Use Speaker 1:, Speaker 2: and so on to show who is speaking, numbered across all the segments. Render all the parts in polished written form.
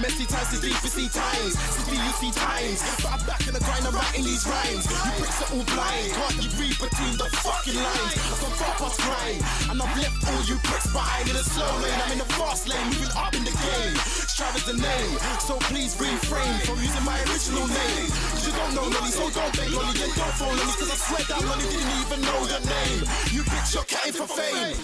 Speaker 1: Messy times to DPC times, CPUC times. But I'm back in the grind, I'm writing these rhymes. You bricks are all blind, can't you read between the fucking lines? I've gone far past grind, and I've left all you bricks behind in the slow lane. I'm in the fast lane, moving up in the game. Strive is the name, so please refrain from using my original name. Cause you don't know Lolly, so don't beg Lolly, and don't phone Lolly, cause I swear that Lolly didn't even know your name. You bitch, you're catting for fame.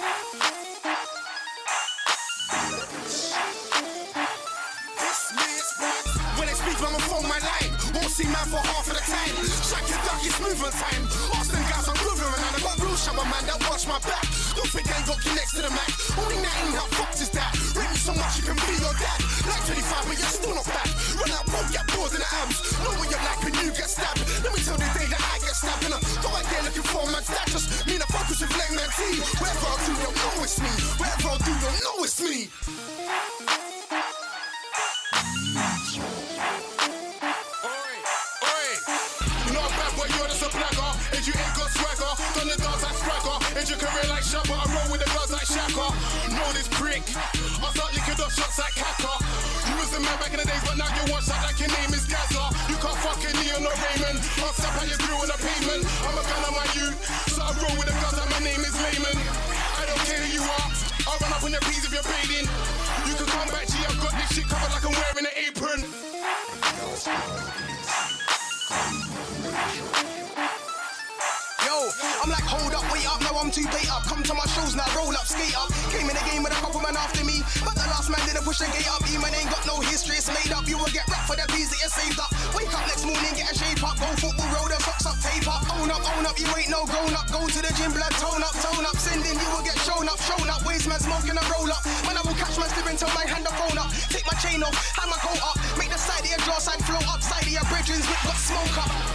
Speaker 1: When they speak, I'ma phone my line. Won't see man for half of the time. Shaq your duck, it's movement time. Ask them guys I'm moving around. I got real shower man that watch my back. Don't think I ain't got next to the Mac. Only 19, how fucked is that? Rate me so much you can be your dad. Like 25, but you're still not bad. Run out, bro, get bored in the abs. Know what you're like when you get stabbed. Let me tell the day that I get stabbed. And I go out there looking for a man's that just mean I focus with lame man team. Wherever I do, you'll know it's me. Wherever I do, you'll know it's me. You're just a blagger, and you ain't got swagger. Done the dance like Spragger, and your career like Shabba. I roll with the guns like Shaka. Know this prick, I start licking up shots like Kaka. You was the man back in the days, but now you watch that like your name is Gaza. You can't fucking Neon or Raymond. I'll stop how you grew on the pavement. I'm a gun on my youth, so I roll with the guns like my name is Layman. I don't care who you are, I'll run up on your peas if you're baiting. You can come back, G, I've got this shit covered like I'm wearing an apron. Yo, I'm like, hold up, wait up, now I'm too bait up. Come to my shows now, roll up, skate up. Came in the game with a couple men after me, but the last man didn't push the gate up. E-man ain't got no history, it's made up. You will get wrapped for the bees that you saved up. Wake up next morning, get a shape up. Go football, roll the socks up, tape up. Own up, you ain't no grown up. Go to the gym, blood, tone up. Sending, you will get shown up. Waste man smoking a roll up. Man, I will catch man steering till my hand the phone up. Take my chain off, hand my coat up. Make the side of your jaw side float up. Side of your brethrens, whip got smoke up.